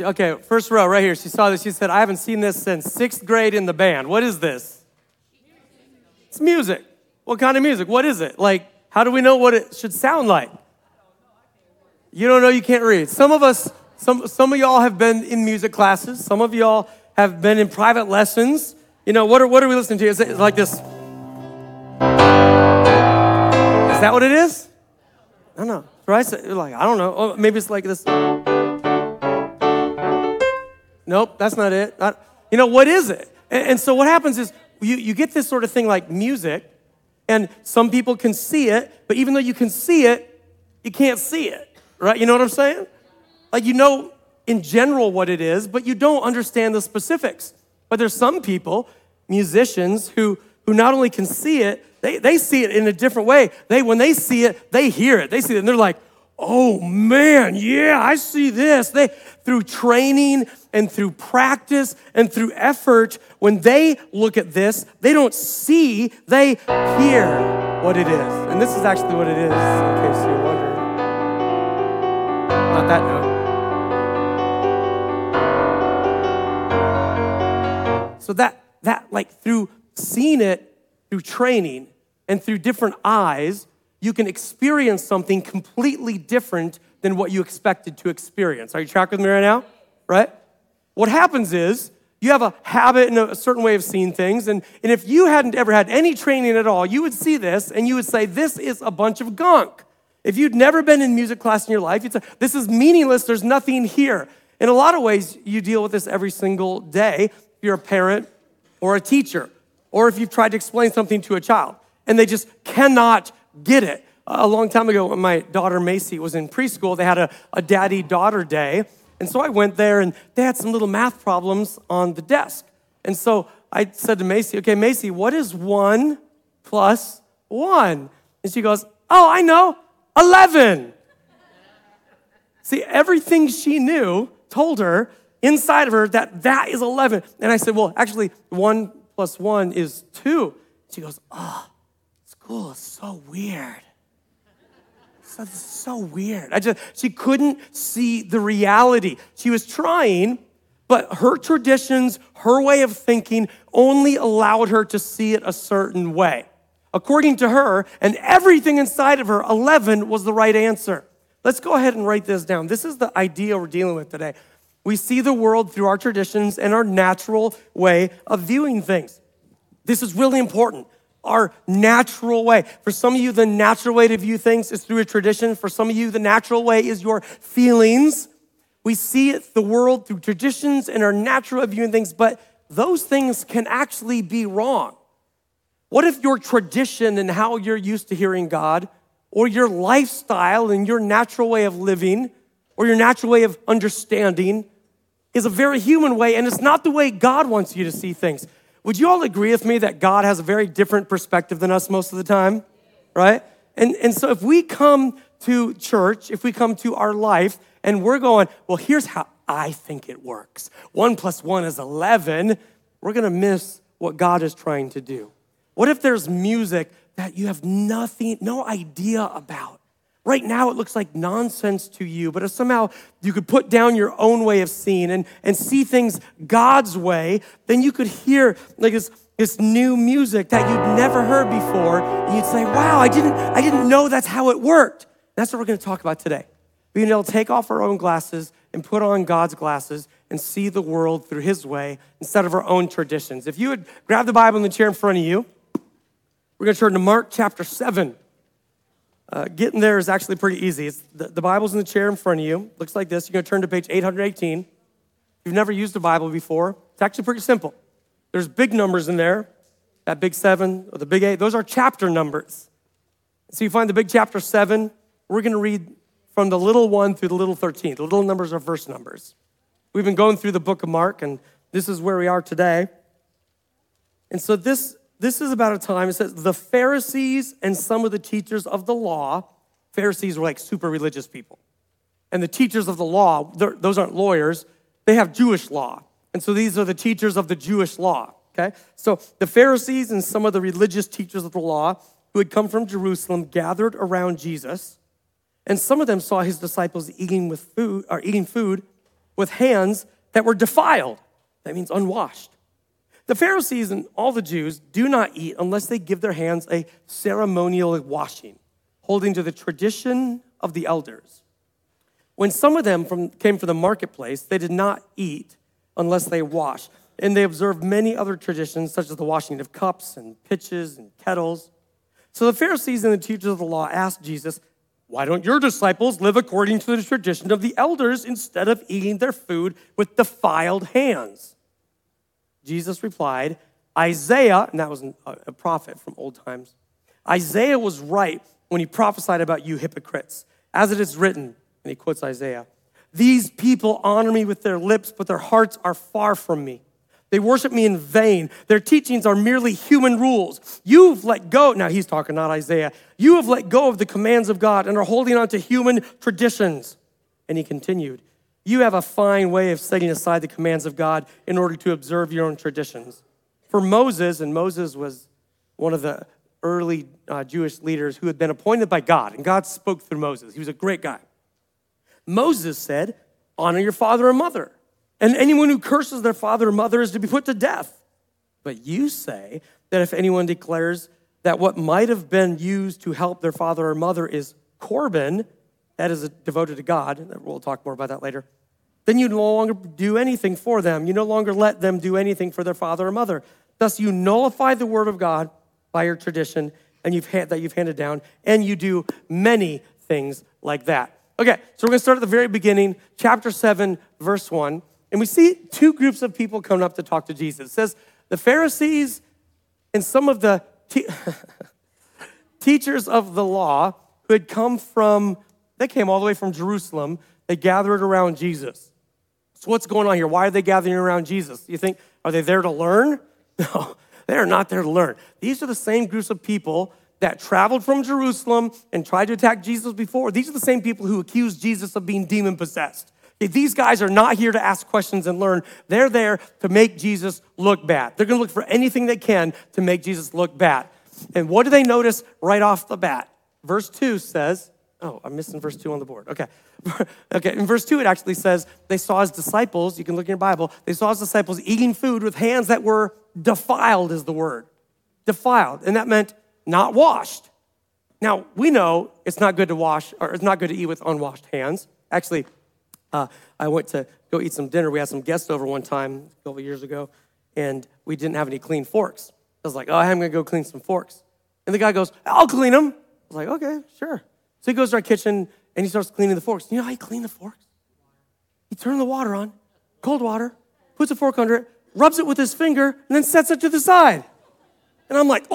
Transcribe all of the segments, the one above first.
Okay, first row right here. She saw this. She said, I haven't seen this since 6th grade in the band. What is this? It's music. What kind of music? What is it? Like, how do we know what it should sound like? You don't know, you can't read. Some of us, some of y'all have been in music classes. Some of y'all have been in private lessons. You know, what are we listening to? Is it like this? Is that what it is? I don't know. Right? Like, I don't know. Oh, maybe it's like this. Nope, that's not it. You know, what is it? And so what happens is you get this sort of thing like music, and some people can see it, but even though you can see it, you can't see it, right? You know what I'm saying? Like, you know in general what it is, but you don't understand the specifics. But there's some people, musicians, who not only can see it, they see it in a different way. When they see it, they hear it. They see it, and they're like, oh, man, yeah, I see this. Through training and through practice and through effort, when they look at this, they don't see, they hear what it is. And this is actually what it is, in case you're wondering. Not that note. So that like through seeing it, through training, and through different eyes, you can experience something completely different than what you expected to experience. Are you tracking with me right now? Right? What happens is you have a habit and a certain way of seeing things, and if you hadn't ever had any training at all, you would see this and you would say, this is a bunch of gunk. If you'd never been in music class in your life, you'd say, this is meaningless, there's nothing here. In a lot of ways, you deal with this every single day if you're a parent or a teacher, or if you've tried to explain something to a child, and they just cannot get it. A long time ago, when my daughter Macy was in preschool, they had a daddy-daughter day. And so I went there, and they had some little math problems on the desk. And so I said to Macy, okay, Macy, what is 1 plus 1? And she goes, oh, I know, 11. See, everything she knew told her, inside of her, that is 11. And I said, well, actually, 1 plus 1 is 2. She goes, oh, school is so weird. So this is so weird. She couldn't see the reality. She was trying, but her traditions, her way of thinking only allowed her to see it a certain way. According to her, and everything inside of her, 11 was the right answer. Let's go ahead and write this down. This is the idea we're dealing with today. We see the world through our traditions and our natural way of viewing things. This is really important. Our natural way. For some of you, the natural way to view things is through a tradition. For some of you, the natural way is your feelings. We see the world through traditions and our natural way of viewing things, but those things can actually be wrong. What if your tradition and how you're used to hearing God, or your lifestyle and your natural way of living, or your natural way of understanding is a very human way, and it's not the way God wants you to see things? Would you all agree with me that God has a very different perspective than us most of the time, right? And so if we come to church, if we come to our life, and we're going, well, here's how I think it works. 1 plus 1 is 11. We're going to miss what God is trying to do. What if there's music that you have no idea about? Right now, it looks like nonsense to you, but if somehow you could put down your own way of seeing and see things God's way, then you could hear like this new music that you'd never heard before, and you'd say, wow, I didn't know that's how it worked. That's what we're going to talk about today. Being able to take off our own glasses and put on God's glasses and see the world through his way instead of our own traditions. If you would grab the Bible in the chair in front of you, we're going to turn to Mark chapter 7. Getting there is actually pretty easy. The Bible's in the chair in front of you. Looks like this. You're going to turn to page 818. If you've never used a Bible before, it's actually pretty simple. There's big numbers in there. That big 7 or the big 8, those are chapter numbers. So you find the big chapter 7. We're going to read from the little 1 through the little 13. The little numbers are verse numbers. We've been going through the book of Mark, and this is where we are today. And so this is about a time, it says, the Pharisees and some of the teachers of the law. Pharisees were like super religious people. And the teachers of the law, those aren't lawyers, they have Jewish law. And so these are the teachers of the Jewish law, okay? So the Pharisees and some of the religious teachers of the law who had come from Jerusalem gathered around Jesus. And some of them saw his disciples eating food with hands that were defiled. That means unwashed. The Pharisees and all the Jews do not eat unless they give their hands a ceremonial washing, holding to the tradition of the elders. When some of them came from the marketplace, they did not eat unless they washed. And they observed many other traditions, such as the washing of cups and pitchers and kettles. So the Pharisees and the teachers of the law asked Jesus, "Why don't your disciples live according to the tradition of the elders instead of eating their food with defiled hands?" Jesus replied, Isaiah, and that was a prophet from old times, Isaiah was right when he prophesied about you hypocrites. As it is written, and he quotes Isaiah, "These people honor me with their lips, but their hearts are far from me. They worship me in vain. Their teachings are merely human rules. You've let go," now he's talking, not Isaiah, "you have let go of the commands of God and are holding on to human traditions." And he continued, "You have a fine way of setting aside the commands of God in order to observe your own traditions. For Moses," and Moses was one of the early Jewish leaders who had been appointed by God, and God spoke through Moses. He was a great guy. Moses said, "Honor your father and mother, and anyone who curses their father or mother is to be put to death. But you say that if anyone declares that what might have been used to help their father or mother is Corban, that is devoted to God," we'll talk more about that later, "then you no longer do anything for them. You no longer let them do anything for their father or mother. Thus you nullify the word of God by your tradition and that you've handed down, and you do many things like that." Okay, so we're going to start at the very beginning, chapter 7, verse 1. And we see two groups of people coming up to talk to Jesus. It says the Pharisees and some of the teachers of the law who had they came all the way from Jerusalem. They gathered around Jesus. So what's going on here? Why are they gathering around Jesus? You think, are they there to learn? No, they are not there to learn. These are the same groups of people that traveled from Jerusalem and tried to attack Jesus before. These are the same people who accused Jesus of being demon-possessed. These guys are not here to ask questions and learn. They're there to make Jesus look bad. They're going to look for anything they can to make Jesus look bad. And what do they notice right off the bat? Verse 2 says, I'm missing verse 2 on the board. Okay. In verse 2, it actually says, they saw his disciples, you can look in your Bible, they saw his disciples eating food with hands that were defiled, is the word. Defiled. And that meant not washed. Now, we know it's not good to wash, or it's not good to eat with unwashed hands. Actually, I went to go eat some dinner. We had some guests over one time a couple of years ago, and we didn't have any clean forks. I was like, I'm going to go clean some forks. And the guy goes, "I'll clean them." I was like, "Okay, sure." So he goes to our kitchen, and he starts cleaning the forks. You know how you clean the forks? He turns the water on, cold water, puts a fork under it, rubs it with his finger, and then sets it to the side. And I'm like,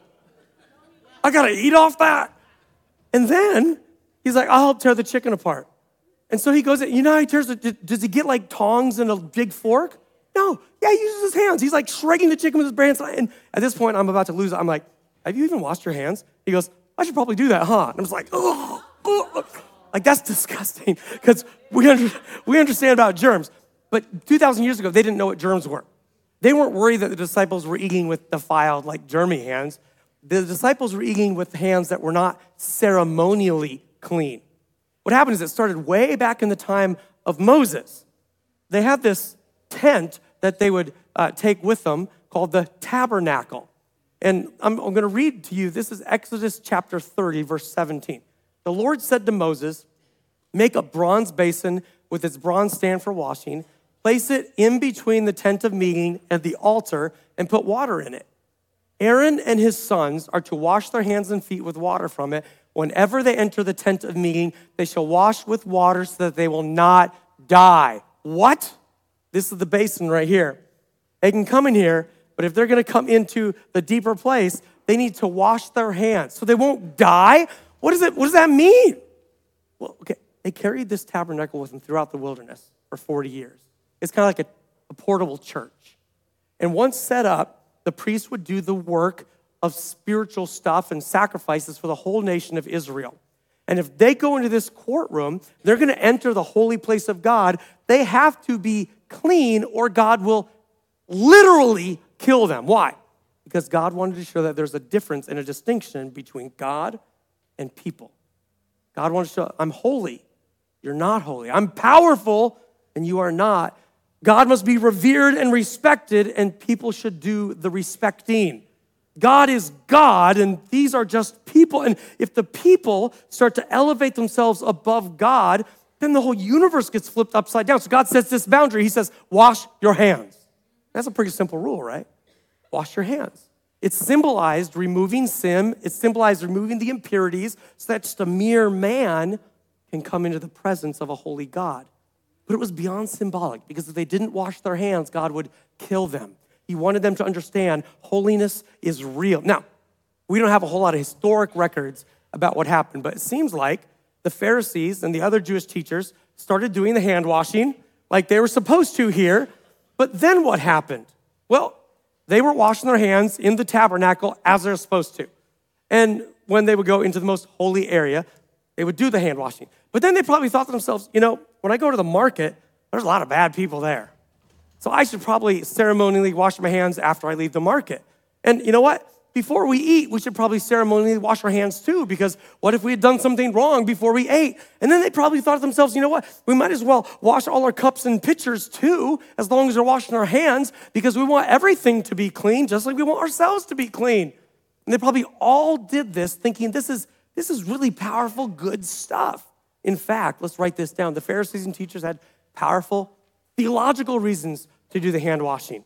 I got to eat off that. And then he's like, "I'll help tear the chicken apart." And so he goes, you know how he tears it? Does he get like tongs and a big fork? No. Yeah, he uses his hands. He's like shredding the chicken with his bare hands. And at this point, I'm about to lose it. I'm like, "Have you even washed your hands?" He goes, "I should probably do that, huh?" And I was like, like that's disgusting because we understand about germs. But 2,000 years ago, they didn't know what germs were. They weren't worried that the disciples were eating with defiled, like germy hands. The disciples were eating with hands that were not ceremonially clean. What happened is it started way back in the time of Moses. They had this tent that they would take with them called the tabernacle. And I'm going to read to you, this is Exodus chapter 30, verse 17. The Lord said to Moses, "Make a bronze basin with its bronze stand for washing, place it in between the tent of meeting and the altar, and put water in it. Aaron and his sons are to wash their hands and feet with water from it. Whenever they enter the tent of meeting, they shall wash with water so that they will not die." What? This is the basin right here. They can come in here, but if they're going to come into the deeper place, they need to wash their hands so they won't die. What does that mean? Well, okay, they carried this tabernacle with them throughout the wilderness for 40 years. It's kind of like a portable church. And once set up, the priest would do the work of spiritual stuff and sacrifices for the whole nation of Israel. And if they go into this courtroom, they're going to enter the holy place of God. They have to be clean or God will literally kill them. Why? Because God wanted to show that there's a difference and a distinction between God and people. God wanted to show, I'm holy. You're not holy. I'm powerful. and you are not. God must be revered and respected, and people should do the respecting. God is God, and these are just people. And if the people start to elevate themselves above God, then the whole universe gets flipped upside down. So God sets this boundary. He says, wash your hands. That's a pretty simple rule, right? Wash your hands. It symbolized removing sin. It symbolized removing the impurities so that just a mere man can come into the presence of a holy God. But it was beyond symbolic, because if they didn't wash their hands, God would kill them. He wanted them to understand holiness is real. Now, we don't have a whole lot of historic records about what happened, but it seems like the Pharisees and the other Jewish teachers started doing the hand washing like they were supposed to here. But then what happened? Well, they were washing their hands in the tabernacle as they're supposed to. And when they would go into the most holy area, they would do the hand washing. But then they probably thought to themselves, when I go to the market, there's a lot of bad people there. So I should probably ceremonially wash my hands after I leave the market. And you know what? Before we eat, we should probably ceremonially wash our hands too, because what if we had done something wrong before we ate? And then they probably thought to themselves, you know what? We might as well wash all our cups and pitchers too, as long as we're washing our hands, because we want everything to be clean, just like we want ourselves to be clean. And they probably all did this thinking this is really powerful, good stuff. In fact, let's write this down. The Pharisees and teachers had powerful theological reasons to do the hand washing.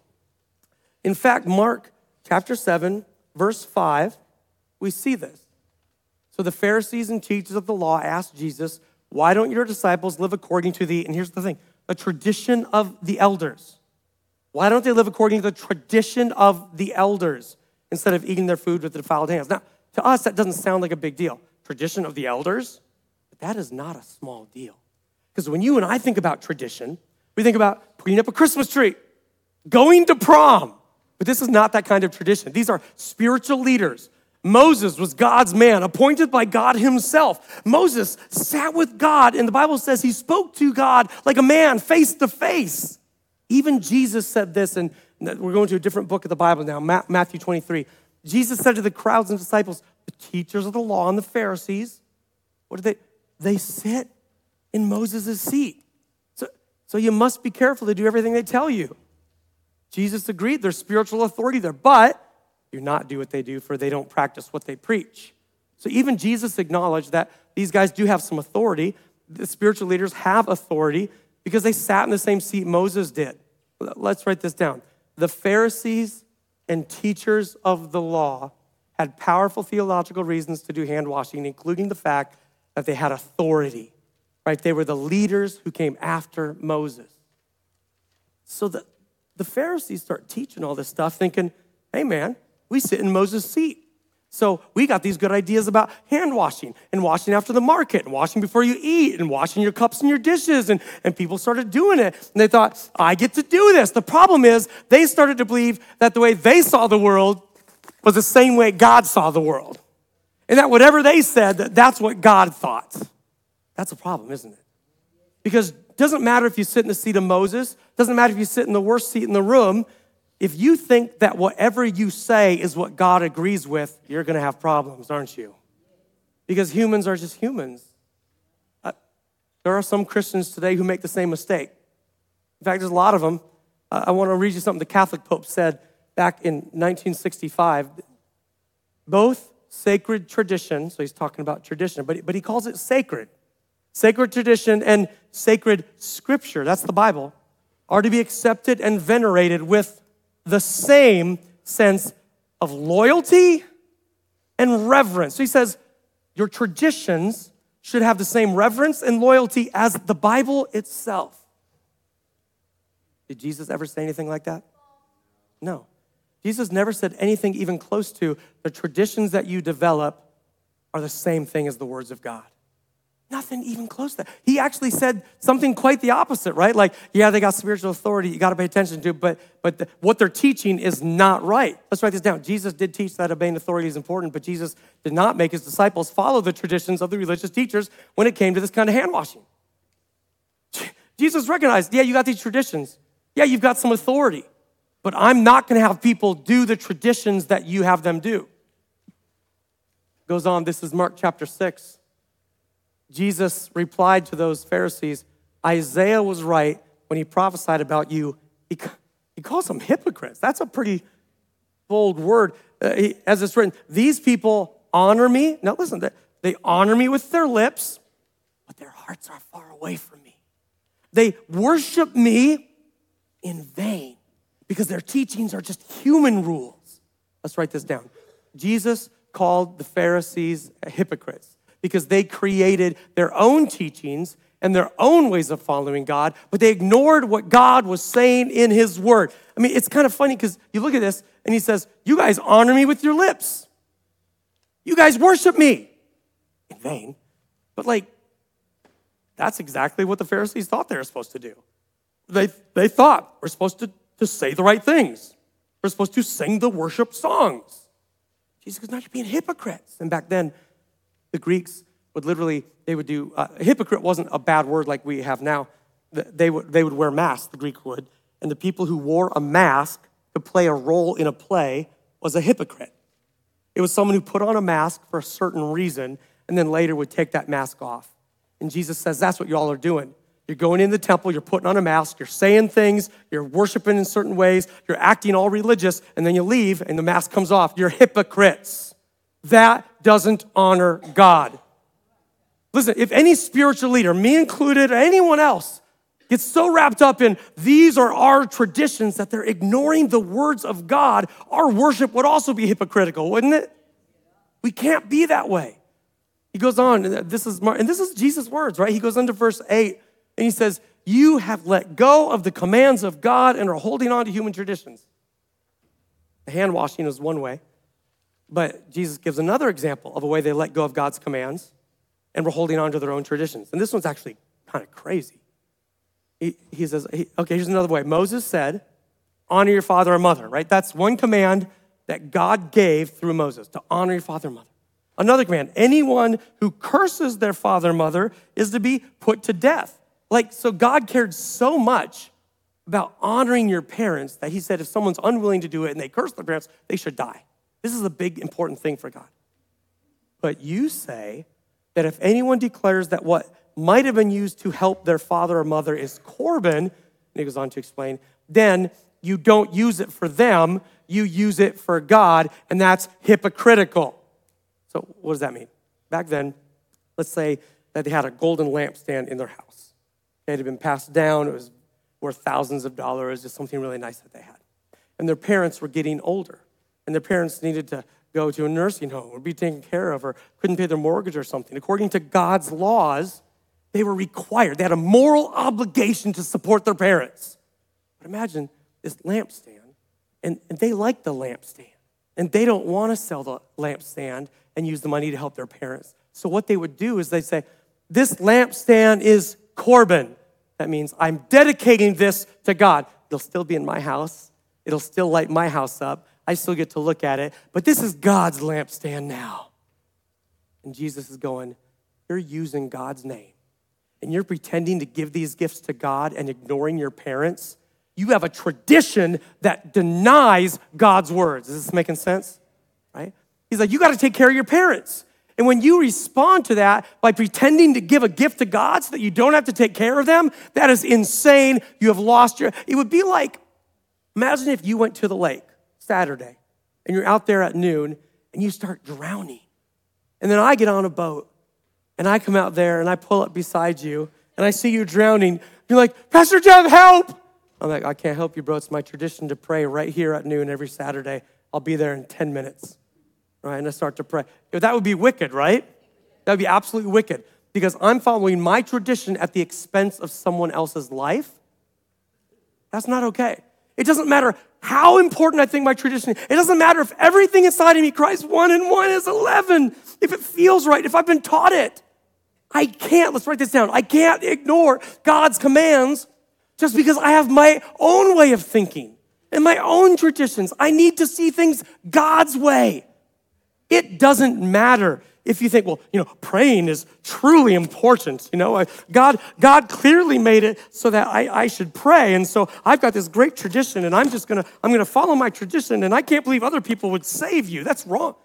In fact, Mark chapter 7, verse 5, we see this. So the Pharisees and teachers of the law asked Jesus, why don't your disciples live according to and here's the thing, the tradition of the elders? Why don't they live according to the tradition of the elders instead of eating their food with defiled hands? Now, to us, that doesn't sound like a big deal. Tradition of the elders? But that is not a small deal. Because when you and I think about tradition, we think about putting up a Christmas tree, going to prom. But this is not that kind of tradition. These are spiritual leaders. Moses was God's man, appointed by God himself. Moses sat with God, and the Bible says he spoke to God like a man, face to face. Even Jesus said this, and we're going to a different book of the Bible now, Matthew 23. Jesus said to the crowds and disciples, the teachers of the law and the Pharisees, what do they sit in Moses' seat. So you must be careful to do everything they tell you. Jesus agreed, there's spiritual authority there, but do not do what they do, for they don't practice what they preach. So even Jesus acknowledged that these guys do have some authority. The spiritual leaders have authority because they sat in the same seat Moses did. Let's write this down. The Pharisees and teachers of the law had powerful theological reasons to do hand washing, including the fact that they had authority, right? They were the leaders who came after Moses. So the Pharisees start teaching all this stuff thinking, hey man, we sit in Moses' seat. So we got these good ideas about hand washing and washing after the market and washing before you eat and washing your cups and your dishes. And people started doing it. And they thought, I get to do this. The problem is they started to believe that the way they saw the world was the same way God saw the world. And that whatever they said, that's what God thought. That's a problem, isn't it? Because it doesn't matter if you sit in the seat of Moses. Doesn't matter if you sit in the worst seat in the room. If you think that whatever you say is what God agrees with, you're going to have problems, aren't you? Because humans are just humans. There are some Christians today who make the same mistake. In fact, there's a lot of them. I want to read you something the Catholic Pope said back in 1965. Both sacred tradition, so he's talking about tradition, but he calls it sacred. Sacred tradition and sacred scripture, that's the Bible, are to be accepted and venerated with the same sense of loyalty and reverence. So he says, your traditions should have the same reverence and loyalty as the Bible itself. Did Jesus ever say anything like that? No. Jesus never said anything even close to the traditions that you develop are the same thing as the words of God. Nothing even close to that. He actually said something quite the opposite, right? Like, yeah, they got spiritual authority. You got to pay attention to, but what they're teaching is not right. Let's write this down. Jesus did teach that obeying authority is important, but Jesus did not make his disciples follow the traditions of the religious teachers when it came to this kind of hand washing. Jesus recognized, yeah, you got these traditions. Yeah, you've got some authority, but I'm not going to have people do the traditions that you have them do. Goes on, this is Mark chapter 6. Jesus replied to those Pharisees, Isaiah was right when he prophesied about you, he calls them hypocrites. That's a pretty bold word. As it's written, these people honor me. Now listen, they honor me with their lips, but their hearts are far away from me. They worship me in vain because their teachings are just human rules. Let's write this down. Jesus called the Pharisees hypocrites because they created their own teachings and their own ways of following God, but they ignored what God was saying in his word. I mean, it's kind of funny because you look at this and he says, you guys honor me with your lips. You guys worship me in vain. But that's exactly what the Pharisees thought they were supposed to do. They thought we're supposed to say the right things. We're supposed to sing the worship songs. Jesus goes, no, you're being hypocrites. And back then, the Greeks would literally, they would do, hypocrite wasn't a bad word like we have now. They would wear masks, the Greek would. And the people who wore a mask to play a role in a play was a hypocrite. It was someone who put on a mask for a certain reason and then later would take that mask off. And Jesus says, that's what y'all are doing. You're going in the temple, you're putting on a mask, you're saying things, you're worshiping in certain ways, you're acting all religious, and then you leave and the mask comes off. You're hypocrites. That doesn't honor God. Listen, if any spiritual leader, me included, or anyone else, gets so wrapped up in these are our traditions that they're ignoring the words of God, our worship would also be hypocritical, wouldn't it? We can't be that way. He goes on, and this is Jesus' words, right? He goes into verse 8, and he says, you have let go of the commands of God and are holding on to human traditions. The hand washing is one way, but Jesus gives another example of a way they let go of God's commands and were holding on to their own traditions. And this one's actually kind of crazy. He says, okay, here's another way. Moses said, honor your father and mother, right? That's one command that God gave through Moses, to honor your father and mother. Another command, anyone who curses their father and mother is to be put to death. So God cared so much about honoring your parents that he said if someone's unwilling to do it and they curse their parents, they should die. This is a big, important thing for God. But you say that if anyone declares that what might have been used to help their father or mother is Corban, and he goes on to explain, then you don't use it for them, you use it for God, and that's hypocritical. So what does that mean? Back then, let's say that they had a golden lampstand in their house. It had been passed down, it was worth thousands of dollars, just something really nice that they had. And their parents were getting older, and their parents needed to go to a nursing home or be taken care of or couldn't pay their mortgage or something. According to God's laws, they were required. They had a moral obligation to support their parents. But imagine this lampstand, and they like the lampstand, and they don't want to sell the lampstand and use the money to help their parents. So what they would do is they say, this lampstand is Corban. That means I'm dedicating this to God. It'll still be in my house. It'll still light my house up. I still get to look at it, but this is God's lampstand now. And Jesus is going, you're using God's name and you're pretending to give these gifts to God and ignoring your parents. You have a tradition that denies God's words. Is this making sense? Right? He's like, you got to take care of your parents. And when you respond to that by pretending to give a gift to God so that you don't have to take care of them, that is insane. You have lost it would be like, imagine if you went to the lake Saturday and you're out there at noon and you start drowning. And then I get on a boat and I come out there and I pull up beside you and I see you drowning. You're like, Pastor Jeff, help. I'm like, I can't help you, bro. It's my tradition to pray right here at noon every Saturday. I'll be there in 10 minutes. Right, and I start to pray. That would be wicked, right? That would be absolutely wicked because I'm following my tradition at the expense of someone else's life. That's not okay. It doesn't matter how important I think my tradition is. It doesn't matter if everything inside of me cries 1 and 1 is 11. If it feels right, if I've been taught it. I can't, let's write this down. I can't ignore God's commands just because I have my own way of thinking and my own traditions. I need to see things God's way. It doesn't matter if you think, well, praying is truly important. God clearly made it so that I should pray. And so I've got this great tradition and I'm going to follow my tradition and I can't believe other people would save you. That's wrong.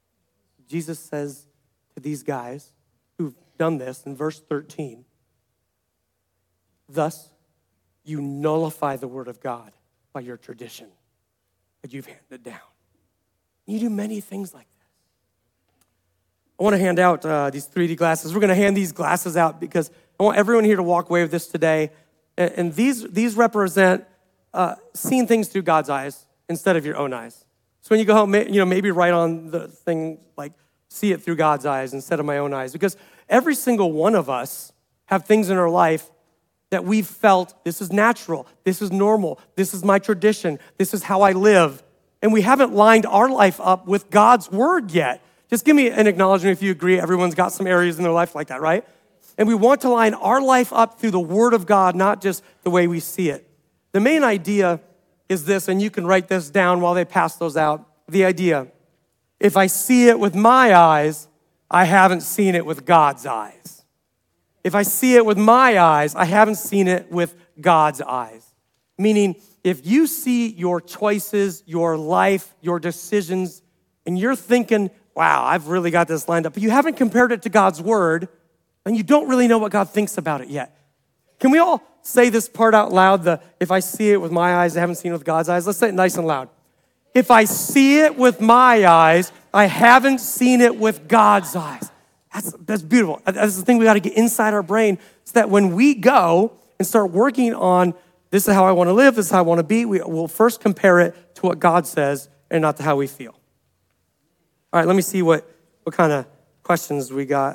Jesus says to these guys who've done this in verse 13, thus you nullify the word of God by your tradition that you've handed down. You do many things like this. I want to hand out these 3D glasses. We're going to hand these glasses out because I want everyone here to walk away with this today. And these represent seeing things through God's eyes instead of your own eyes. So when you go home, maybe write on the thing like, see it through God's eyes instead of my own eyes. Because every single one of us have things in our life that we've felt, this is natural, this is normal, this is my tradition, this is how I live. And we haven't lined our life up with God's word yet. Just give me an acknowledgement if you agree. Everyone's got some areas in their life like that, right? And we want to line our life up through the word of God, not just the way we see it. The main idea is this, and you can write this down while they pass those out. The idea, if I see it with my eyes, I haven't seen it with God's eyes. If I see it with my eyes, I haven't seen it with God's eyes. Meaning, if you see your choices, your life, your decisions, and you're thinking, wow, I've really got this lined up, but you haven't compared it to God's word, and you don't really know what God thinks about it yet. Can we all say this part out loud? If I see it with my eyes, I haven't seen it with God's eyes. Let's say it nice and loud. If I see it with my eyes, I haven't seen it with God's eyes. That's beautiful. That's the thing we got to get inside our brain so that when we go and start working on this is how I want to live, this is how I want to be, we'll first compare it to what God says and not to how we feel. All right, let me see what kind of questions we got.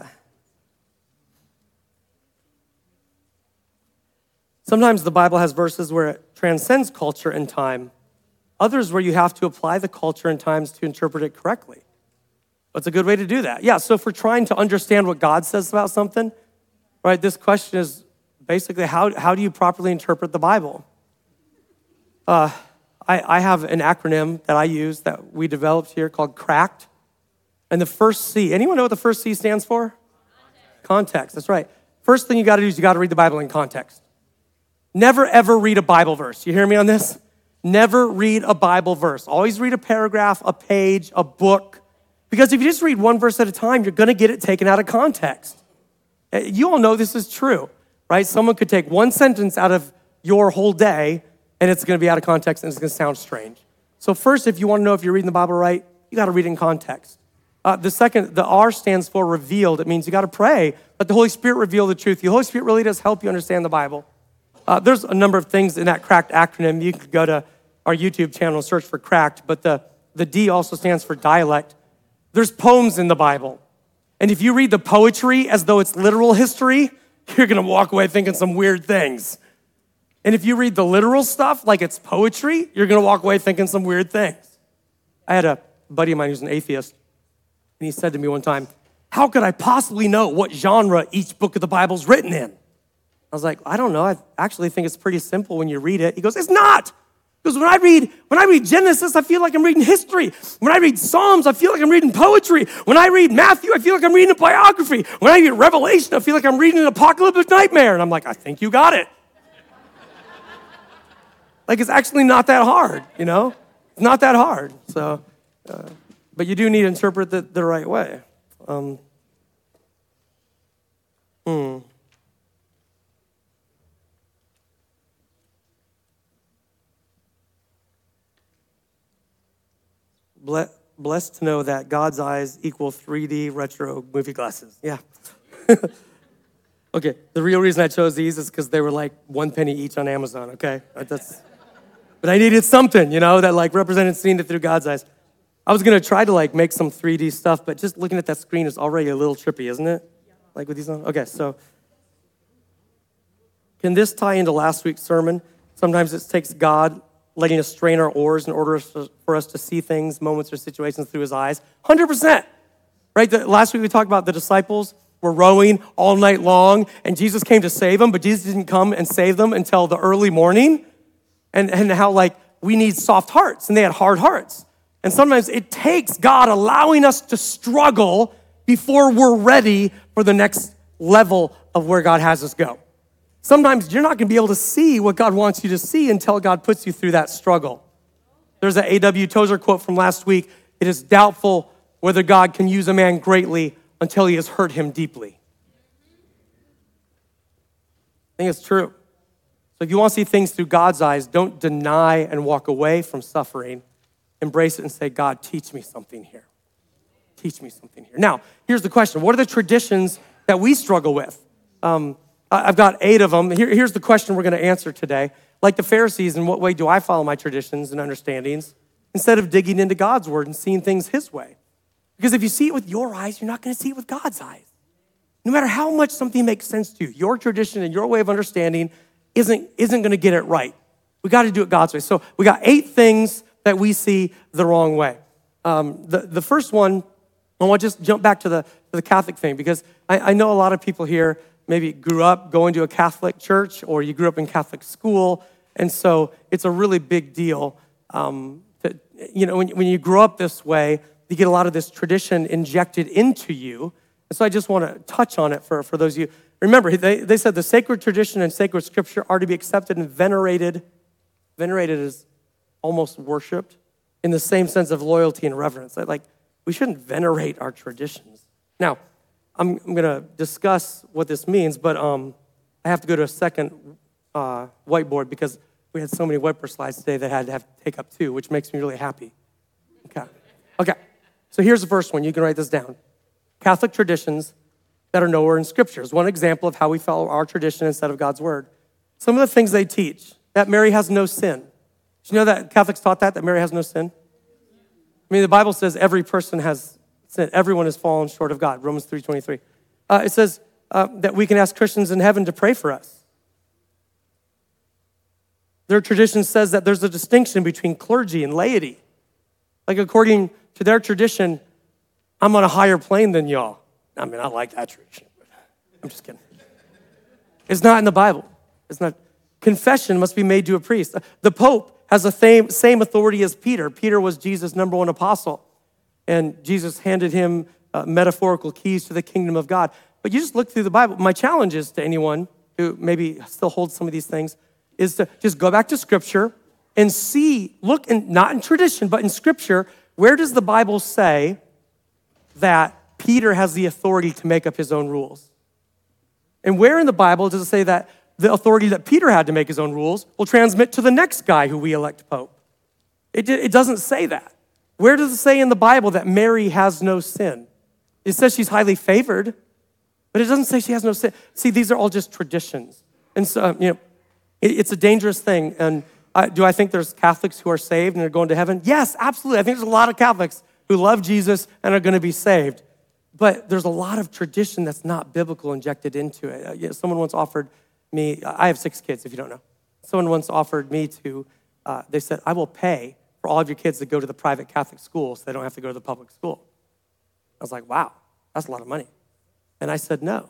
Sometimes the Bible has verses where it transcends culture and time. Others where you have to apply the culture and times to interpret it correctly. What's a good way to do that? Yeah, so if we're trying to understand what God says about something, right, this question is basically how do you properly interpret the Bible? I have an acronym that I use that we developed here called CRACKED. And the first C, anyone know what the first C stands for? Context, that's right. First thing you got to do is you got to read the Bible in context. Never, ever read a Bible verse. You hear me on this? Never read a Bible verse. Always read a paragraph, a page, a book. Because if you just read one verse at a time, you're going to get it taken out of context. You all know this is true, right? Someone could take one sentence out of your whole day, and it's going to be out of context, and it's going to sound strange. So first, if you want to know if you're reading the Bible right, you got to read it in context. The second, the R stands for revealed. It means you got to pray. Let the Holy Spirit reveal the truth. The Holy Spirit really does help you understand the Bible. There's a number of things in that CRACKED acronym. You could go to our YouTube channel and search for CRACKED, but the D also stands for dialect. There's poems in the Bible. And if you read the poetry as though it's literal history, you're going to walk away thinking some weird things. And if you read the literal stuff like it's poetry, you're going to walk away thinking some weird things. I had a buddy of mine who's an atheist, and he said to me one time, how could I possibly know what genre each book of the Bible's written in? I was like, I don't know. I actually think it's pretty simple when you read it. He goes, it's not. Because when I read Genesis, I feel like I'm reading history. When I read Psalms, I feel like I'm reading poetry. When I read Matthew, I feel like I'm reading a biography. When I read Revelation, I feel like I'm reading an apocalyptic nightmare. And I'm like, I think you got it. Like, it's actually not that hard, you know? It's not that hard. So, but you do need to interpret it the right way. Blessed to know that God's eyes equal 3D retro movie glasses. Yeah. Okay, the real reason I chose these is because they were like 1 penny each on Amazon, okay? But I needed something, that like represented seeing it through God's eyes. I was gonna try to like make some 3D stuff, but just looking at that screen is already a little trippy, isn't it? Like with these on? Okay, so can this tie into last week's sermon? Sometimes it takes God letting us strain our oars in order for us to see things, moments, or situations through his eyes. 100%. Right? Last week we talked about the disciples were rowing all night long, and Jesus came to save them, but Jesus didn't come and save them until the early morning. And how like we need soft hearts, and they had hard hearts. And sometimes it takes God allowing us to struggle before we're ready for the next level of where God has us go. Sometimes you're not going to be able to see what God wants you to see until God puts you through that struggle. There's an A.W. Tozer quote from last week. It is doubtful whether God can use a man greatly until he has hurt him deeply. I think it's true. So if you want to see things through God's eyes, don't deny and walk away from suffering. Embrace it and say, God, teach me something here. Teach me something here. Now, here's the question. What are the traditions that we struggle with? I've got 8 of them. Here's the question we're going to answer today. Like the Pharisees, in what way do I follow my traditions and understandings instead of digging into God's word and seeing things his way? Because if you see it with your eyes, you're not going to see it with God's eyes. No matter how much something makes sense to you, your tradition and your way of understanding isn't going to get it right. We got to do it God's way. So we got 8 things that we see the wrong way. The first one, I want to just jump back to the Catholic thing, because I know a lot of people here maybe grew up going to a Catholic church, or you grew up in Catholic school, and so it's a really big deal. When you grow up this way, you get a lot of this tradition injected into you. And so I just want to touch on it for those of you. Remember, they said the sacred tradition and sacred scripture are to be accepted and venerated. Venerated is almost worshiped in the same sense of loyalty and reverence. Like, we shouldn't venerate our traditions. Now, I'm going to discuss what this means, but I have to go to a second whiteboard because we had so many whiteboard slides today that I had to take up 2, which makes me really happy. Okay. So here's the first one. You can write this down. Catholic traditions that are nowhere in Scripture is one example of how we follow our tradition instead of God's word. Some of the things they teach, that Mary has no sin. Did you know that Catholics taught that Mary has no sin? I mean, the Bible says every person has sin. Everyone has fallen short of God, Romans 3:23. It says that we can ask Christians in heaven to pray for us. Their tradition says that there's a distinction between clergy and laity. Like, according to their tradition, I'm on a higher plane than y'all. I mean, I like that tradition, but I'm just kidding. It's not in the Bible. It's not. Confession must be made to a priest. The Pope has the same authority as Peter. Peter was Jesus' #1 apostle, and Jesus handed him metaphorical keys to the kingdom of God. But you just look through the Bible. My challenge is to anyone who maybe still holds some of these things is to just go back to Scripture and look, not in tradition, but in Scripture, where does the Bible say that Peter has the authority to make up his own rules? And where in the Bible does it say that the authority that Peter had to make his own rules will transmit to the next guy who we elect Pope? It doesn't say that. Where does it say in the Bible that Mary has no sin? It says she's highly favored, but it doesn't say she has no sin. See, these are all just traditions. And so, it's a dangerous thing. And do I think there's Catholics who are saved and are going to heaven? Yes, absolutely. I think there's a lot of Catholics who love Jesus and are going to be saved. But there's a lot of tradition that's not biblical injected into it. Someone once offered me, I have 6 kids, if you don't know. Someone once offered me they said, I will pay for all of your kids to go to the private Catholic school so they don't have to go to the public school. I was like, wow, that's a lot of money. And I said, no.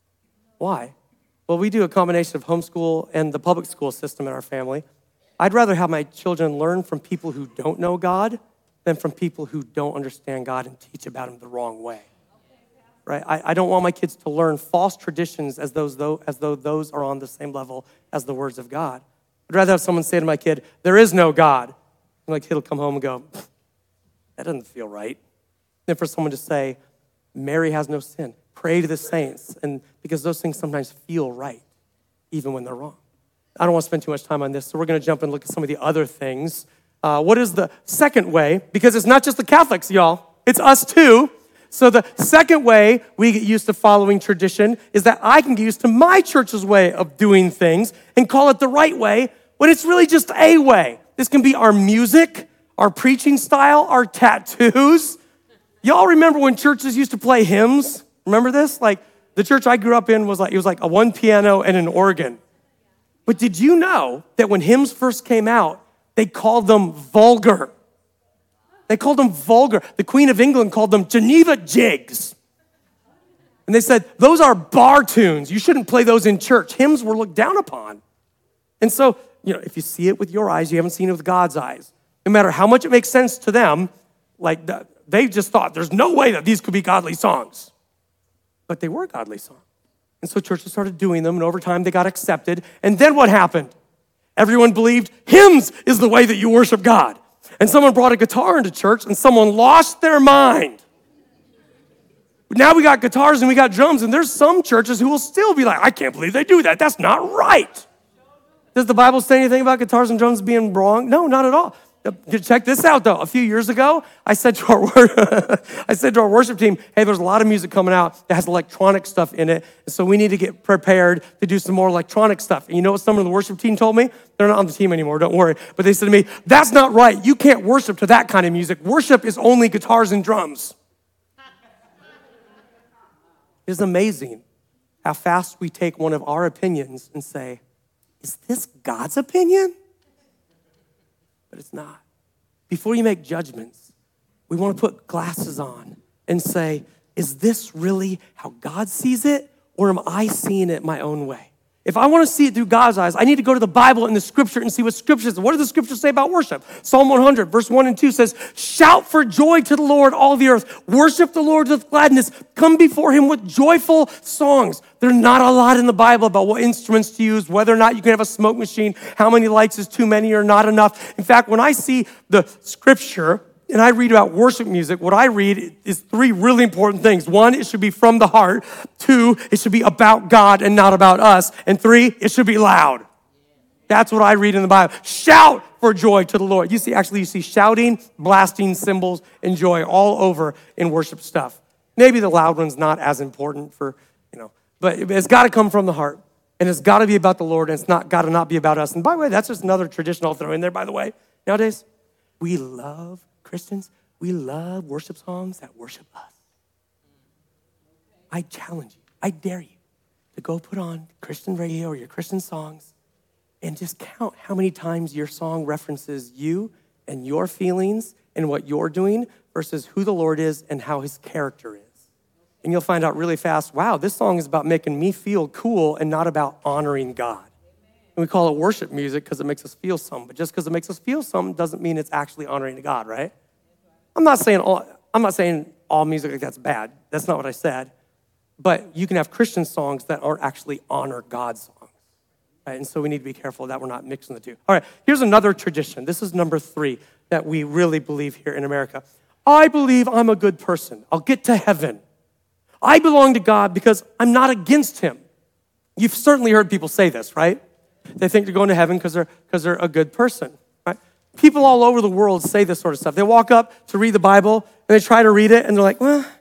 Why? Well, we do a combination of homeschool and the public school system in our family. I'd rather have my children learn from people who don't know God than from people who don't understand God and teach about him the wrong way. Right? I don't want my kids to learn false traditions as though those are on the same level as the words of God. I'd rather have someone say to my kid, there is no God. And my kid will come home and go, that doesn't feel right. Than for someone to say, Mary has no sin. Pray to the saints. And because those things sometimes feel right, even when they're wrong. I don't want to spend too much time on this, so we're going to jump and look at some of the other things. What is the second way? Because it's not just the Catholics, y'all. It's us too. So the second way we get used to following tradition is that I can get used to my church's way of doing things and call it the right way when it's really just a way. This can be our music, our preaching style, our tattoos. Y'all remember when churches used to play hymns? Remember this? Like, the church I grew up in was like a 1 piano and an organ. But did you know that when hymns first came out, they called them vulgar? They called them vulgar. The Queen of England called them Geneva jigs. And they said, those are bar tunes. You shouldn't play those in church. Hymns were looked down upon. And so, if you see it with your eyes, you haven't seen it with God's eyes. No matter how much it makes sense to them, they just thought there's no way that these could be godly songs. But they were godly songs. And so churches started doing them, and over time they got accepted. And then what happened? Everyone believed hymns is the way that you worship God. And someone brought a guitar into church, and someone lost their mind. Now we got guitars and we got drums, and there's some churches who will still be like, I can't believe they do that. That's not right. Does the Bible say anything about guitars and drums being wrong? No, not at all. Check this out, though. A few years ago, I said to our worship team, hey, there's a lot of music coming out that has electronic stuff in it, so we need to get prepared to do some more electronic stuff. And you know what some of the worship team told me? They're not on the team anymore, don't worry. But they said to me, that's not right. You can't worship to that kind of music. Worship is only guitars and drums. It's amazing how fast we take one of our opinions and say, is this God's opinion? But it's not. Before you make judgments, we want to put glasses on and say, is this really how God sees it, or am I seeing it my own way? If I want to see it through God's eyes, I need to go to the Bible and the scripture and see what scripture says. What does the scripture say about worship? Psalm 100, verse 1 and 2 says, shout for joy to the Lord, all the earth. Worship the Lord with gladness. Come before him with joyful songs. There's not a lot in the Bible about what instruments to use, whether or not you can have a smoke machine, how many lights is too many or not enough. In fact, when I see the scripture and I read about worship music, what I read is three really important things. One, it should be from the heart. Two, it should be about God and not about us. And three, it should be loud. That's what I read in the Bible. Shout for joy to the Lord. You see shouting, blasting, cymbals, and joy all over in worship stuff. Maybe the loud one's not as important but it's got to come from the heart. And it's got to be about the Lord, and it's not got to not be about us. And by the way, that's just another tradition I'll throw in there, by the way. Nowadays, Christians, we love worship songs that worship us. I challenge you, I dare you to go put on Christian radio or your Christian songs and just count how many times your song references you and your feelings and what you're doing versus who the Lord is and how his character is. And you'll find out really fast, wow, this song is about making me feel cool and not about honoring God. And we call it worship music because it makes us feel something. But just because it makes us feel something doesn't mean it's actually honoring to God, right? I'm not saying all music like that's bad. That's not what I said. But you can have Christian songs that aren't actually honor God songs. Right? And so we need to be careful that we're not mixing the two. All right, here's another tradition. This is number 3 that we really believe here in America. I believe I'm a good person. I'll get to heaven. I belong to God because I'm not against him. You've certainly heard people say this, right? They think they're going to heaven because they're a good person, right? People all over the world say this sort of stuff. They walk up to read the Bible, and they try to read it, and they're like, well,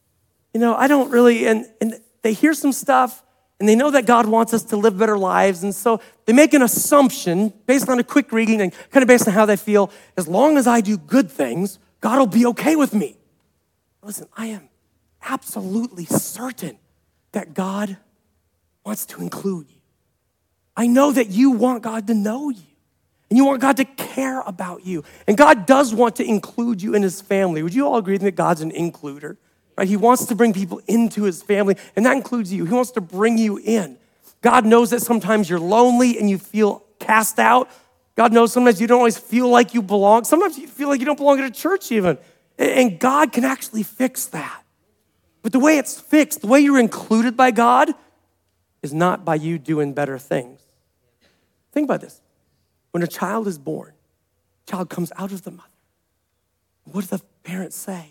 I don't really, and they hear some stuff, and they know that God wants us to live better lives, and so they make an assumption based on a quick reading and kind of based on how they feel. As long as I do good things, God will be okay with me. Listen, I am absolutely certain that God wants to include you. I know that you want God to know you, and you want God to care about you, and God does want to include you in his family. Would you all agree that God's an includer? Right? He wants to bring people into his family, and that includes you. He wants to bring you in. God knows that sometimes you're lonely and you feel cast out. God knows sometimes you don't always feel like you belong. Sometimes you feel like you don't belong at a church even. And God can actually fix that. But the way it's fixed, the way you're included by God, is not by you doing better things. Think about this. When a child is born, a child comes out of the mother. What do the parents say?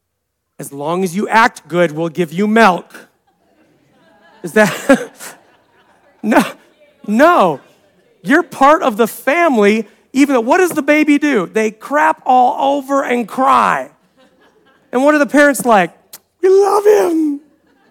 As long as you act good, we'll give you milk. Is that? No. You're part of the family. Even though, what does the baby do? They crap all over and cry. And what are the parents like? We love him.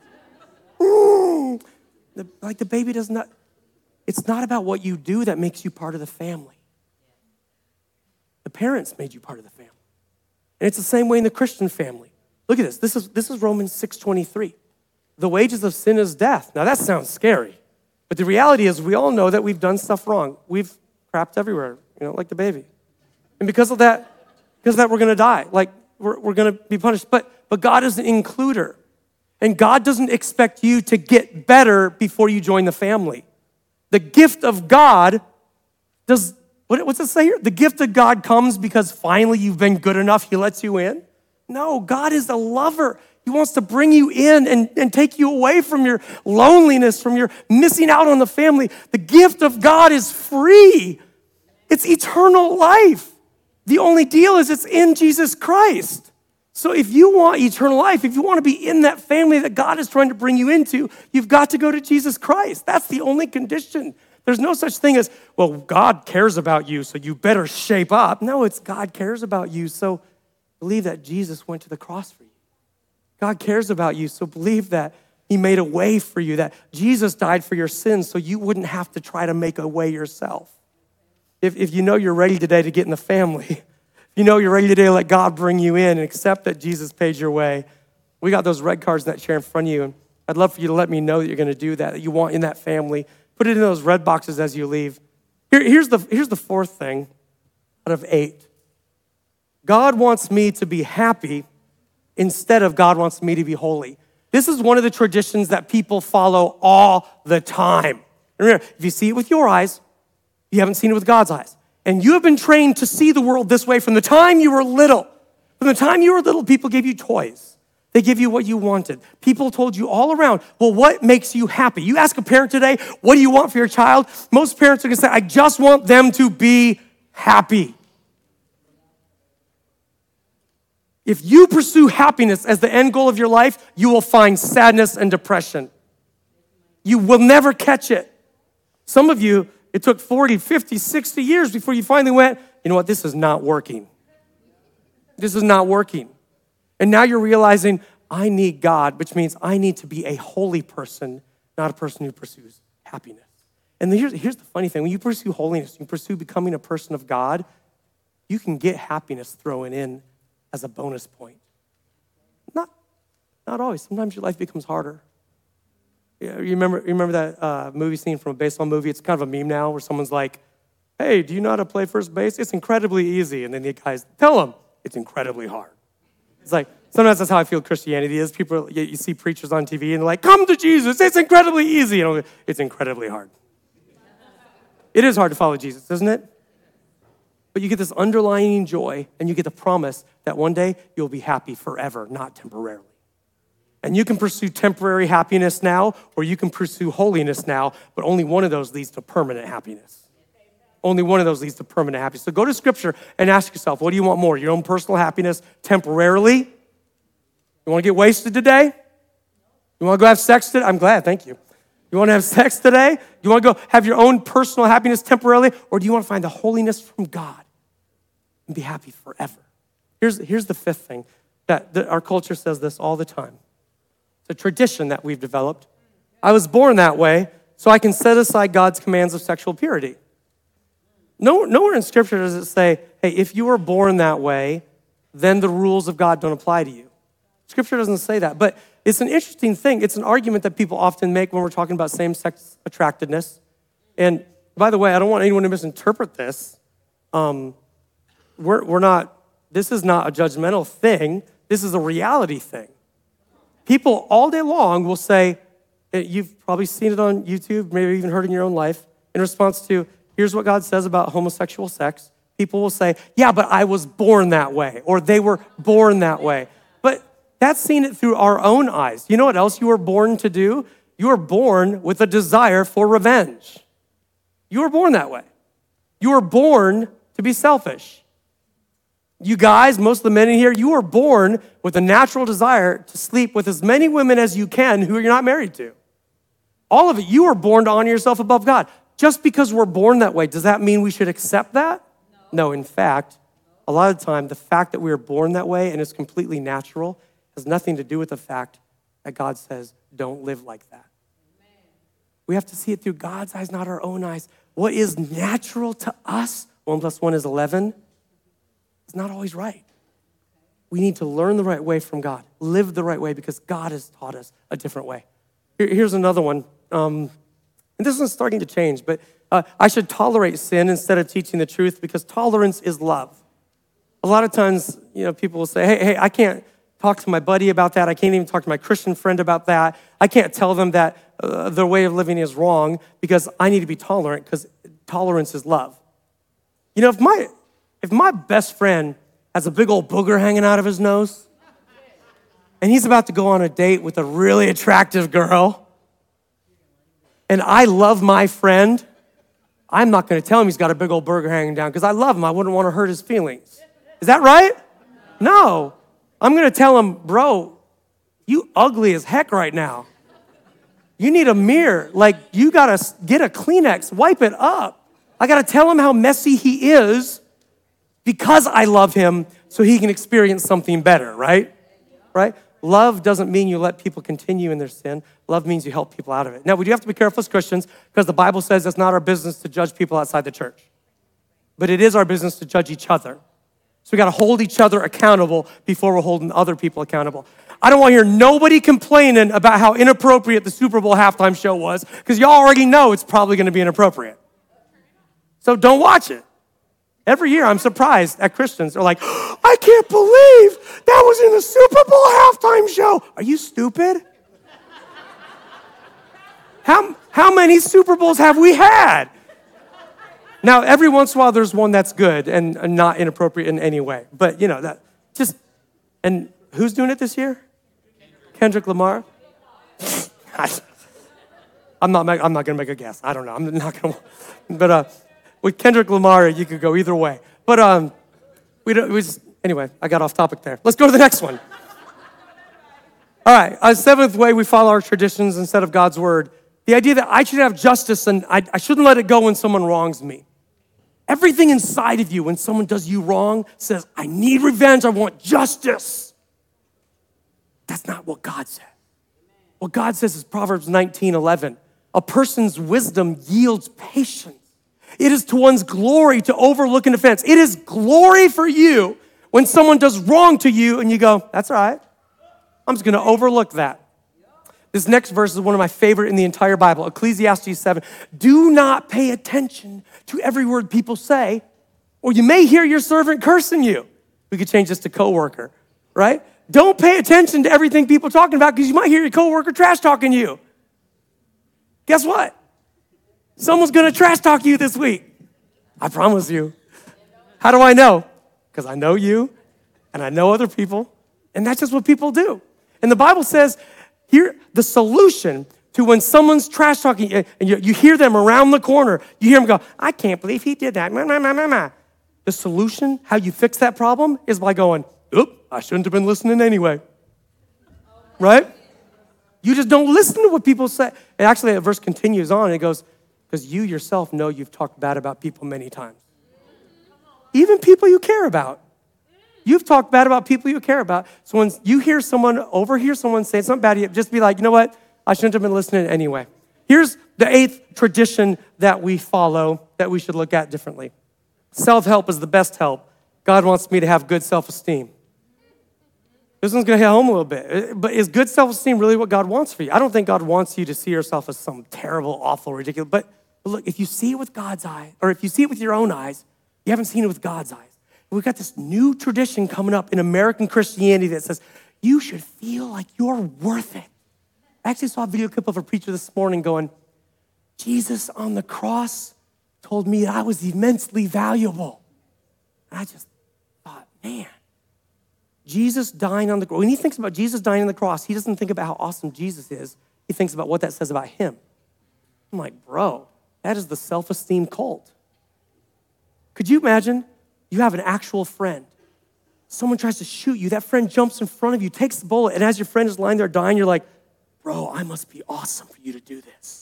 The baby does not. It's not about what you do that makes you part of the family. The parents made you part of the family. And it's the same way in the Christian family. Look at this. This is Romans 6:23. The wages of sin is death. Now that sounds scary. But the reality is we all know that we've done stuff wrong. We've crapped everywhere, like the baby. And because of that we're going to die. Like we're going to be punished. But God is an includer. And God doesn't expect you to get better before you join the family. The gift of God what's it say here? The gift of God comes because finally you've been good enough, he lets you in? No, God is a lover. He wants to bring you in and take you away from your loneliness, from your missing out on the family. The gift of God is free. It's eternal life. The only deal is it's in Jesus Christ. So if you want eternal life, if you want to be in that family that God is trying to bring you into, you've got to go to Jesus Christ. That's the only condition. There's no such thing as, well, God cares about you, so you better shape up. No, it's God cares about you, so believe that Jesus went to the cross for you. God cares about you, so believe that he made a way for you, that Jesus died for your sins so you wouldn't have to try to make a way yourself. If you know you're ready today to get in the family, if you know you're ready today to let God bring you in and accept that Jesus paid your way, we got those red cards in that chair in front of you, and I'd love for you to let me know that you're going to do that you want in that family. Put it in those red boxes as you leave. Here's the fourth thing out of 8. God wants me to be happy instead of God wants me to be holy. This is one of the traditions that people follow all the time. And remember, if you see it with your eyes, you haven't seen it with God's eyes. And you have been trained to see the world this way from the time you were little. From the time you were little, people gave you toys. They give you what you wanted. People told you all around, well, what makes you happy? You ask a parent today, what do you want for your child? Most parents are gonna say, I just want them to be happy. If you pursue happiness as the end goal of your life, you will find sadness and depression. You will never catch it. Some of you, it took 40, 50, 60 years before you finally went, you know what, this is not working. This is not working. And now you're realizing, I need God, which means I need to be a holy person, not a person who pursues happiness. And here's the funny thing. When you pursue holiness, you pursue becoming a person of God, you can get happiness thrown in as a bonus point. Not always. Sometimes your life becomes harder. Yeah, you remember that movie scene from a baseball movie? It's kind of a meme now where someone's like, hey, do you know how to play first base? It's incredibly easy. And then the guys tell them, it's incredibly hard. It's like, sometimes that's how I feel Christianity is. People, you see preachers on TV and they're like, come to Jesus, it's incredibly easy. And it's incredibly hard. It is hard to follow Jesus, isn't it? But you get this underlying joy and you get the promise that one day you'll be happy forever, not temporarily. And you can pursue temporary happiness now, or you can pursue holiness now, but only one of those leads to permanent happiness. Only one of those leads to permanent happiness. So go to Scripture and ask yourself, what do you want more? Your own personal happiness temporarily? You want to get wasted today? You want to go have sex today? I'm glad, thank you. You want to have sex today? You want to go have your own personal happiness temporarily? Or do you want to find the holiness from God and be happy forever? Here's the fifth thing that our culture says this all the time. It's a tradition that we've developed. I was born that way, so I can set aside God's commands of sexual purity. Nowhere in Scripture does it say, hey, if you were born that way, then the rules of God don't apply to you. Scripture doesn't say that, but it's an interesting thing. It's an argument that people often make when we're talking about same-sex attractiveness. And by the way, I don't want anyone to misinterpret this. This is not a judgmental thing. This is a reality thing. People all day long will say, you've probably seen it on YouTube, maybe even heard it in your own life, in response to, here's what God says about homosexual sex. People will say, yeah, but I was born that way, or they were born that way. But that's seeing it through our own eyes. You know what else you were born to do? You were born with a desire for revenge. You were born that way. You were born to be selfish. You guys, most of the men in here, you were born with a natural desire to sleep with as many women as you can who you're not married to. All of it, you were born to honor yourself above God. Just because we're born that way, does that mean we should accept that? No, in fact, a lot of the time, the fact that we were born that way and it's completely natural has nothing to do with the fact that God says, don't live like that. Amen. We have to see it through God's eyes, not our own eyes. What is natural to us, 1 + 1 is 11, is not always right. We need to learn the right way from God, live the right way because God has taught us a different way. Here's another one. And this one's starting to change, but I should tolerate sin instead of teaching the truth because tolerance is love. A lot of times, people will say, hey, I can't talk to my buddy about that. I can't even talk to my Christian friend about that. I can't tell them that their way of living is wrong because I need to be tolerant because tolerance is love. If my best friend has a big old booger hanging out of his nose and he's about to go on a date with a really attractive girl and I love my friend, I'm not going to tell him he's got a big old booger hanging down because I love him. I wouldn't want to hurt his feelings. Is that right? No. I'm going to tell him, bro, you ugly as heck right now. You need a mirror. Like, you gotta get a Kleenex, wipe it up. I gotta tell him how messy he is because I love him so he can experience something better, right? Right? Love doesn't mean you let people continue in their sin. Love means you help people out of it. Now, we do have to be careful as Christians because the Bible says it's not our business to judge people outside the church. But it is our business to judge each other. So we gotta hold each other accountable before we're holding other people accountable. I don't want to hear nobody complaining about how inappropriate the Super Bowl halftime show was because y'all already know it's probably gonna be inappropriate. So don't watch it. Every year I'm surprised at Christians. They're like, I can't believe that was in the Super Bowl halftime show. Are you stupid? How many Super Bowls have we had? Now, every once in a while, there's one that's good and not inappropriate in any way. But, that just, and who's doing it this year? Kendrick Lamar? I'm not going to make a guess. I don't know. I'm not going to. But with Kendrick Lamar, you could go either way. But anyway, I got off topic there. Let's go to the next one. All right, a seventh way we follow our traditions instead of God's word. The idea that I should have justice and I shouldn't let it go when someone wrongs me. Everything inside of you when someone does you wrong says, I need revenge, I want justice. That's not what God said. What God says is Proverbs 19:11. A person's wisdom yields patience. It is to one's glory to overlook an offense. It is glory for you when someone does wrong to you and you go, that's all right. I'm just gonna overlook that. This next verse is one of my favorite in the entire Bible, Ecclesiastes 7. Do not pay attention to every word people say, or you may hear your servant cursing you. We could change this to coworker, right? Don't pay attention to everything people are talking about because you might hear your coworker trash talking you. Guess what? Someone's gonna trash talk you this week. I promise you. How do I know? Because I know you and I know other people, and that's just what people do. And the Bible says, here, the solution to when someone's trash talking and you hear them around the corner, you hear them go, I can't believe he did that. The solution, how you fix that problem, is by going, oop, I shouldn't have been listening anyway. Right? You just don't listen to what people say. And actually, the verse continues on, and it goes, because you yourself know you've talked bad about people many times. Even people you care about. You've talked bad about people you care about. So when you overhear someone say something bad to you, just be like, you know what? I shouldn't have been listening anyway. Here's the eighth tradition that we follow that we should look at differently. Self-help is the best help. God wants me to have good self-esteem. This one's gonna hit home a little bit. But is good self-esteem really what God wants for you? I don't think God wants you to see yourself as some terrible, awful, ridiculous. But look, if you see it with God's eye, or if you see it with your own eyes, you haven't seen it with God's eyes. We've got this new tradition coming up in American Christianity that says, you should feel like you're worth it. I actually saw a video clip of a preacher this morning going, Jesus on the cross told me I was immensely valuable. And I just thought, man, Jesus dying on the cross. When he thinks about Jesus dying on the cross, he doesn't think about how awesome Jesus is. He thinks about what that says about him. I'm like, bro, that is the self-esteem cult. Could you imagine? You have an actual friend. Someone tries to shoot you. That friend jumps in front of you, takes the bullet, and as your friend is lying there dying, you're like, bro, I must be awesome for you to do this.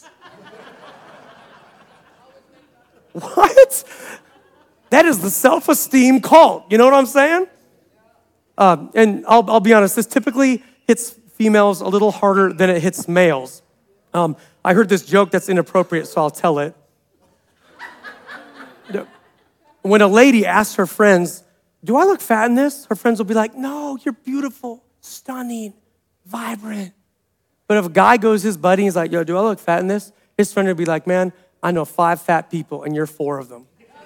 What? That is the self-esteem cult. You know what I'm saying? And I'll be honest, this typically hits females a little harder than it hits males. I heard this joke that's inappropriate, so I'll tell it. When a lady asks her friends, do I look fat in this? Her friends will be like, no, you're beautiful, stunning, vibrant. But if a guy goes his buddy and he's like, yo, do I look fat in this? His friend will be like, man, I know 5 fat people and you're 4 of them.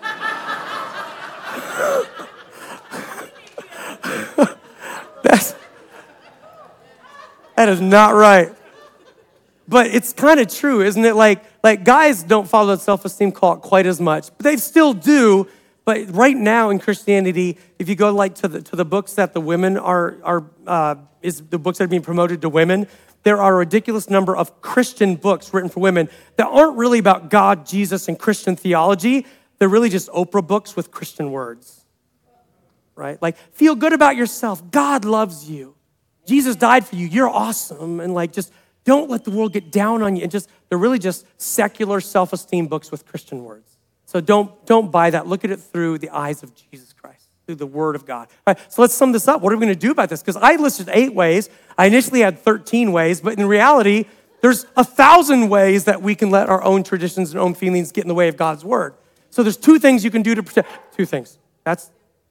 That is not right. But it's kind of true, isn't it? Like guys don't follow the self-esteem cult quite as much, but they still do. But right now in Christianity, if you go to the books that the women is the books that are being promoted to women, there are a ridiculous number of Christian books written for women that aren't really about God, Jesus, and Christian theology. They're really just Oprah books with Christian words, right? Like, feel good about yourself. God loves you. Jesus died for you. You're awesome. And just Don't let the world get down on you. And they're really just secular self-esteem books with Christian words. So don't buy that. Look at it through the eyes of Jesus Christ, through the word of God. All right, so let's sum this up. What are we going to do about this? Because I listed 8 ways. I initially had 13 ways, but in reality, there's 1,000 ways that we can let our own traditions and own feelings get in the way of God's word. So there's 2 things you can do to protect. 2 things. That's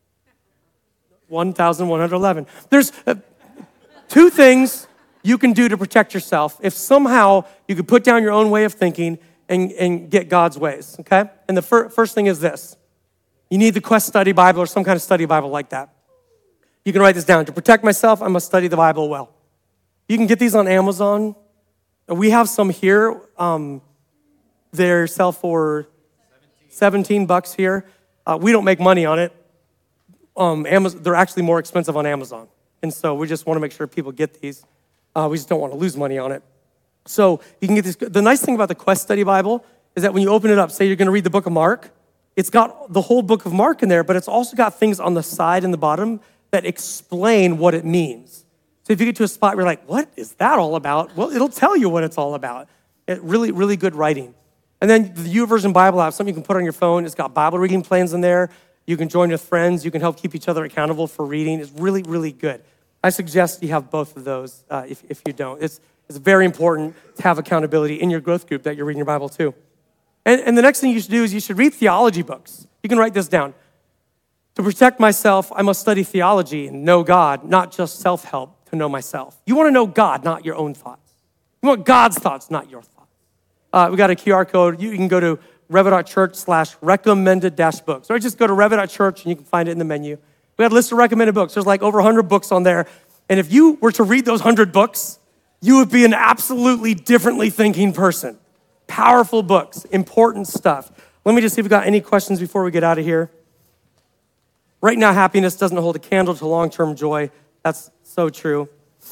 1,111. There's 2 things you can do to protect yourself if somehow you could put down your own way of thinking and get God's ways, okay? And the first thing is this. You need the Quest Study Bible or some kind of study Bible like that. You can write this down. To protect myself, I must study the Bible well. You can get these on Amazon. We have some here. They sell for $17 here. We don't make money on it. Amazon, they're actually more expensive on Amazon. And so we just want to make sure people get these. We just don't want to lose money on it. So you can get this. The nice thing about the Quest Study Bible is that when you open it up, say you're going to read the book of Mark, it's got the whole book of Mark in there, but it's also got things on the side and the bottom that explain what it means. So if you get to a spot where you're like, what is that all about? Well, it'll tell you what it's all about. Really, really good writing. And then the YouVersion Bible app, something you can put on your phone. It's got Bible reading plans in there. You can join with friends. You can help keep each other accountable for reading. It's really, really good. I suggest you have both of those if you don't. It's very important to have accountability in your growth group that you're reading your Bible too. And the next thing you should do is you should read theology books. You can write this down. To protect myself, I must study theology and know God, not just self-help to know myself. You want to know God, not your own thoughts. You want God's thoughts, not your thoughts. We got a QR code. You can go to revo.church/recommended-books. Or just go to revo.church and you can find it in the menu. We had a list of recommended books. There's like over 100 books on there. And if you were to read those 100 books, you would be an absolutely differently thinking person. Powerful books, important stuff. Let me just see if we got any questions before we get out of here. Right now, happiness doesn't hold a candle to long-term joy. That's so true.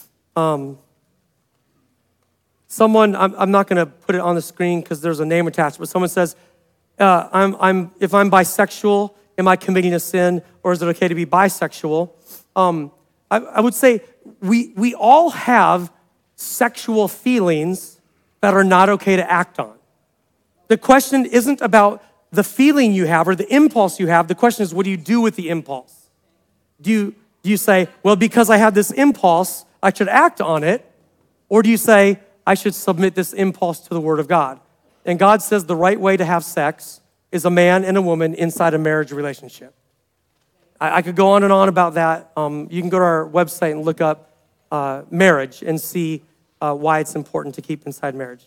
Someone, I'm not going to put it on the screen because there's a name attached, but someone says, if I'm bisexual, am I committing a sin, or is it okay to be bisexual? I would say we all have sexual feelings that are not okay to act on. The question isn't about the feeling you have or the impulse you have. The question is, what do you do with the impulse? Do you say, well, because I have this impulse, I should act on it? Or do you say, I should submit this impulse to the Word of God? And God says the right way to have sex is a man and a woman inside a marriage relationship. I could go on and on about that. You can go to our website and look up marriage and see why it's important to keep inside marriage.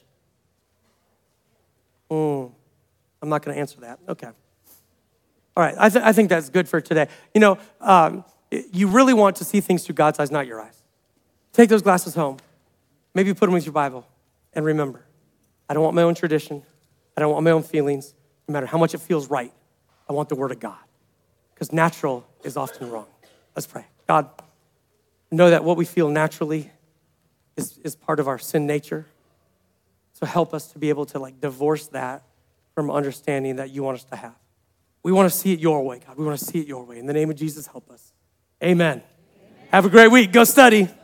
I'm not going to answer that. Okay. All right. I think that's good for today. You know, you really want to see things through God's eyes, not your eyes. Take those glasses home. Maybe put them with your Bible. And remember, I don't want my own tradition. I don't want my own feelings. No matter how much it feels right, I want the Word of God. Because natural is often wrong. Let's pray. God, know that what we feel naturally is part of our sin nature. So help us to be able to divorce that from understanding that you want us to have. We want to see it your way, God. We want to see it your way. In the name of Jesus, help us. Amen. Have a great week. Go study.